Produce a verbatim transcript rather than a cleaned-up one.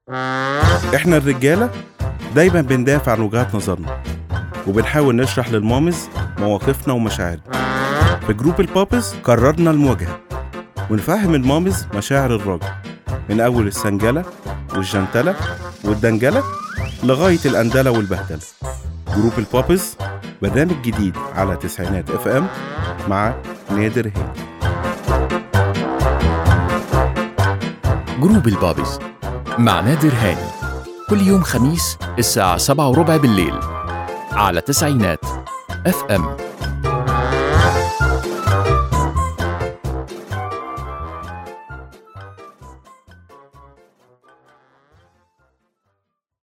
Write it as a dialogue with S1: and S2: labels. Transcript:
S1: احنا الرجالة دايما بندافع عن وجهات نظرنا، وبنحاول نشرح للمامز مواقفنا ومشاعرنا. في جروب البابز قررنا المواجهة ونفهم المامز مشاعر الراجل، من أول السنجلة والجنتلة والدنجلة لغاية الأندلة والبهدلة. جروب البابز برنامج جديد على تسعينات اف ام مع نادر هاني.
S2: جروب البابز مع نادر هاني كل يوم خميس الساعة سبعة وربع بالليل على تسعينات اف ام.